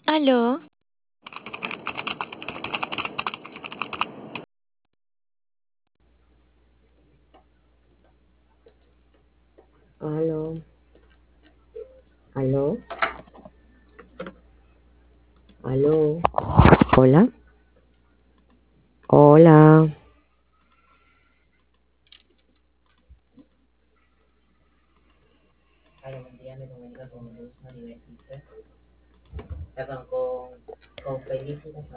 Aló, Aló, aló, aló. Hola, hola. Hola, buen día, me comunico con Luz Maribel Quispe. Perdón, con Felipe.